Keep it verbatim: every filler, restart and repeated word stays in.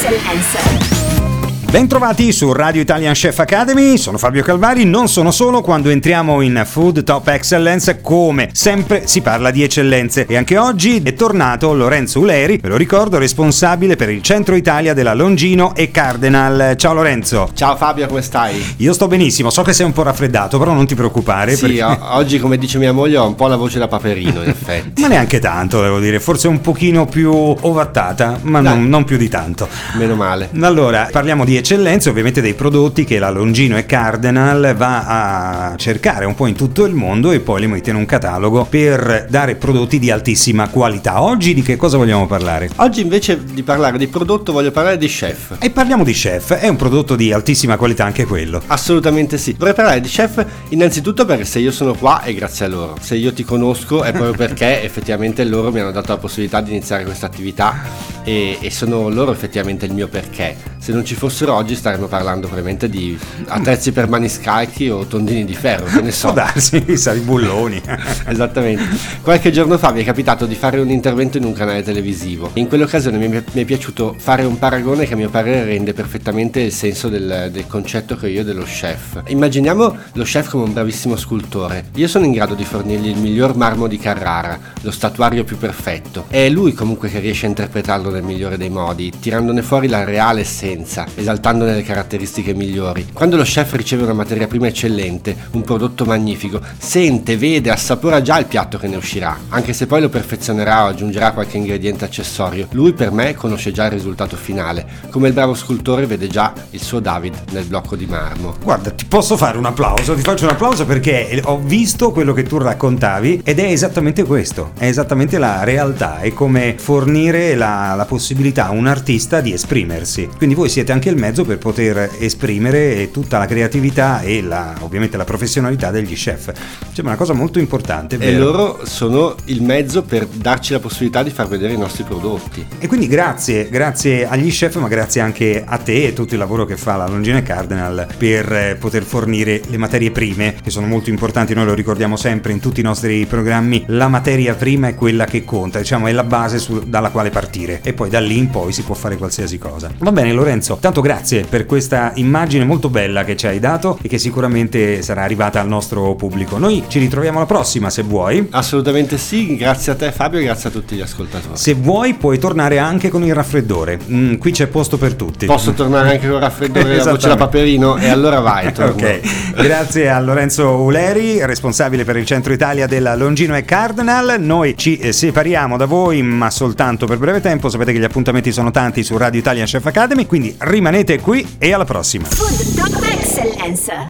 Excellence. Bentrovati su Radio Italian Chef Academy, sono Fabio Calvari. Non sono solo, quando entriamo in Food Top Excellence, come sempre si parla di eccellenze, e anche oggi è tornato Lorenzo Uleri, ve lo ricordo, responsabile per il centro Italia della Longino e Cardinal. Ciao Lorenzo. Ciao Fabio, come stai? Io sto benissimo, so che sei un po' raffreddato, però non ti preoccupare. Sì, perché... o- oggi come dice mia moglie ho un po' la voce da Paperino in effetti. Ma neanche tanto, devo dire, forse un pochino più ovattata, ma non, non più di tanto. Meno male. Allora, parliamo di eccellenze, ovviamente dei prodotti che la Longino e Cardinal va a cercare un po' in tutto il mondo e poi li mette in un catalogo per dare prodotti di altissima qualità. Oggi di che cosa vogliamo parlare? Oggi invece di parlare di prodotto voglio parlare di chef. E parliamo di chef, è un prodotto di altissima qualità anche quello. Assolutamente sì. Vorrei parlare di chef innanzitutto perché se io sono qua è grazie a loro. Se io ti conosco è proprio perché effettivamente loro mi hanno dato la possibilità di iniziare questa attività e, e sono loro effettivamente il mio perché. Se non ci fossero oggi staremmo parlando probabilmente di attrezzi per maniscalchi o tondini di ferro, che ne so. Può darsi, sa di bulloni. Esattamente. Qualche giorno fa mi è capitato di fare un intervento in un canale televisivo. In quell'occasione mi, mi è piaciuto fare un paragone che a mio parere rende perfettamente il senso del, del concetto che ho io dello chef. Immaginiamo lo chef come un bravissimo scultore. Io sono in grado di fornirgli il miglior marmo di Carrara, lo statuario più perfetto. È lui comunque che riesce a interpretarlo nel migliore dei modi, tirandone fuori la reale essenza, esaltandone le caratteristiche migliori. Quando lo chef riceve una materia prima eccellente, un prodotto magnifico, sente, vede, assapora già il piatto che ne uscirà, anche se poi lo perfezionerà o aggiungerà qualche ingrediente accessorio. Lui per me conosce già il risultato finale, come il bravo scultore vede già il suo David nel blocco di marmo. Guarda, ti posso fare un applauso, ti faccio un applauso perché ho visto quello che tu raccontavi ed è esattamente questo, è esattamente la realtà, è come fornire la, la possibilità a un artista di esprimersi. Quindi voi siete anche il mezzo per poter esprimere tutta la creatività e la, ovviamente la professionalità degli chef. Cioè, una cosa molto importante, E vero? loro sono il mezzo per darci la possibilità di far vedere i nostri prodotti. E quindi grazie, grazie agli chef, ma grazie anche a te e tutto il lavoro che fa la Longino e Cardinal per eh, poter fornire le materie prime, che sono molto importanti. Noi lo ricordiamo sempre in tutti i nostri programmi, la materia prima è quella che conta, diciamo è la base su, dalla quale partire, e poi da lì in poi si può fare qualsiasi cosa. Va bene Lorenzo, tanto grazie per questa immagine molto bella che ci hai dato e che sicuramente sarà arrivata al nostro pubblico. Noi ci ritroviamo alla prossima se vuoi. Assolutamente sì, grazie a te Fabio e grazie a tutti gli ascoltatori. Se vuoi puoi tornare anche con il raffreddore, mm, qui c'è posto per tutti. Posso tornare anche con il raffreddore e la voce da Paperino? E allora vai, torno. Ok, grazie a Lorenzo Uleri, responsabile per il centro Italia della Longino e Cardinal. Noi ci eh, separiamo da voi, ma soltanto per breve tempo. Sapete che gli appuntamenti sono tanti su Radio Italian Chef Academy, quindi rimanete qui e alla prossima. Food Top Excellence.